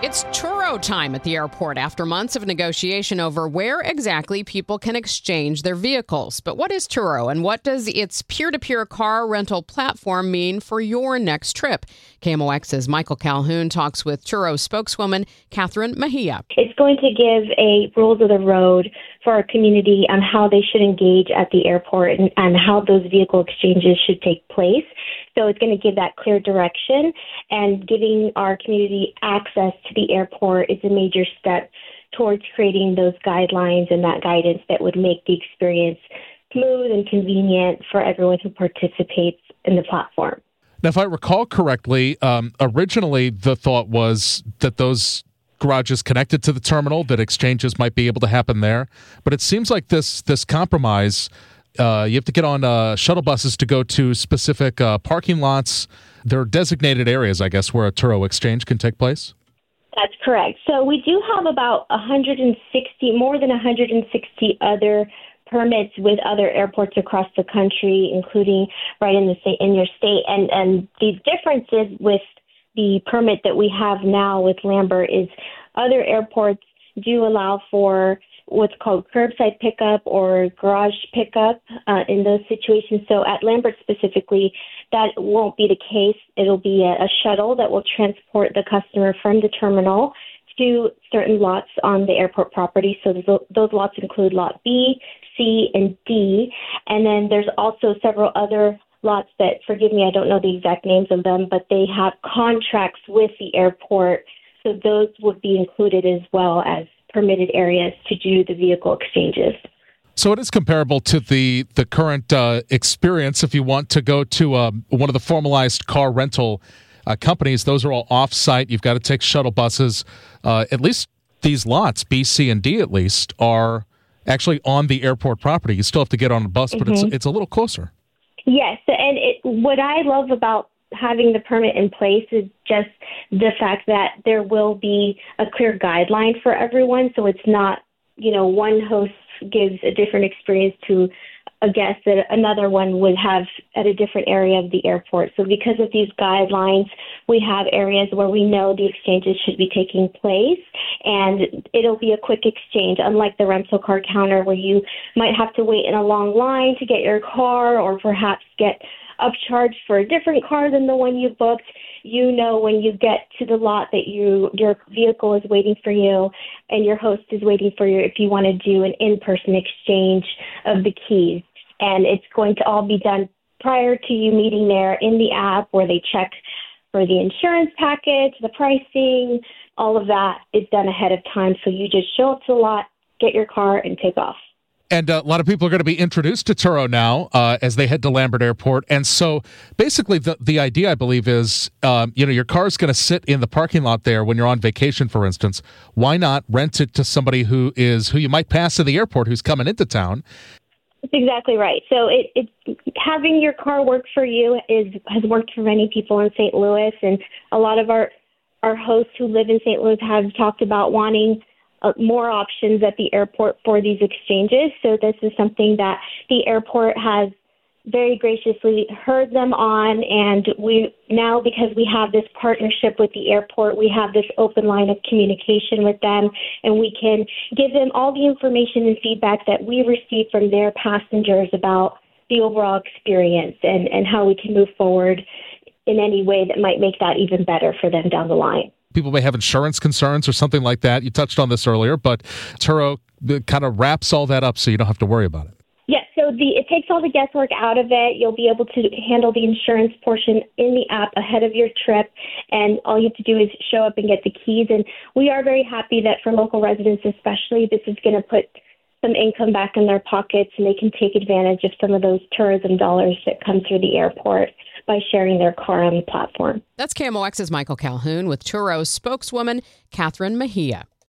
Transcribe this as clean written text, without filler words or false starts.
It's Turo time at the airport after months of negotiation over where exactly people can exchange their vehicles. But what is Turo, and what does its peer-to-peer car rental platform mean for your next trip? KMOX's Michael Calhoun talks with Turo spokeswoman Catherine Mejia. It's going to give a rules of the road for our community on how they should engage at the airport and how those vehicle exchanges should take place. So it's going to give that clear direction, and giving our community access to the airport is a major step towards creating those guidelines and that guidance that would make the experience smooth and convenient for everyone who participates in the platform. Now, if I recall correctly, originally the thought was that those garages connected to the terminal, that exchanges might be able to happen there. But it seems like this compromise, you have to get on shuttle buses to go to specific parking lots. There are designated areas, I guess, where a Turo exchange can take place. That's correct. So we do have about more than 160 other permits with other airports across the country, including right in your state. And the differences with the permit that we have now with Lambert is other airports do allow for what's called curbside pickup or garage pickup in those situations. So at Lambert specifically, that won't be the case. It'll be a shuttle that will transport the customer from the terminal to certain lots on the airport property. So those lots include Lot B, C, and D. And then there's also several other lots that, forgive me, I don't know the exact names of them, but they have contracts with the airport. So those would be included as well as permitted areas to do the vehicle exchanges. So it is comparable to the current experience if you want to go to one of the formalized car rental companies. Those are all off-site. You've got to take shuttle buses. At least these lots, B, C, and D at least, are actually on the airport property. You still have to get on a bus, but it's a little closer. Yes, and what I love about having the permit in place is just the fact that there will be a clear guideline for everyone. So it's not, one host gives a different experience to a guest that another one would have at a different area of the airport. So because of these guidelines, we have areas where we know the exchanges should be taking place, and it'll be a quick exchange, unlike the rental car counter where you might have to wait in a long line to get your car or perhaps get upcharged for a different car than the one you booked. When you get to the lot that your vehicle is waiting for you and your host is waiting for you if you want to do an in-person exchange of the keys. And it's going to all be done prior to you meeting there in the app, where they check for the insurance package, the pricing, all of that is done ahead of time. So you just show up to the lot, get your car, and take off. And a lot of people are going to be introduced to Turo now as they head to Lambert Airport. And so basically the idea, I believe, is, your car is going to sit in the parking lot there when you're on vacation, for instance. Why not rent it to somebody who you might pass at the airport who's coming into town? That's exactly right. So it's having your car work for you has worked for many people in St. Louis. And a lot of our hosts who live in St. Louis have talked about wanting more options at the airport for these exchanges. So this is something that the airport has very graciously heard them on. And we now, because we have this partnership with the airport, we have this open line of communication with them, and we can give them all the information and feedback that we receive from their passengers about the overall experience and how we can move forward in any way that might make that even better for them down the line. People may have insurance concerns or something like that. You touched on this earlier, but Turo kind of wraps all that up so you don't have to worry about it. Yes, so it takes all the guesswork out of it. You'll be able to handle the insurance portion in the app ahead of your trip, and all you have to do is show up and get the keys. And we are very happy that for local residents especially, this is going to put some income back in their pockets, and they can take advantage of some of those tourism dollars that come through the airport by sharing their car on the platform. That's KMOX's Michael Calhoun with Turo's spokeswoman Catherine Mejia.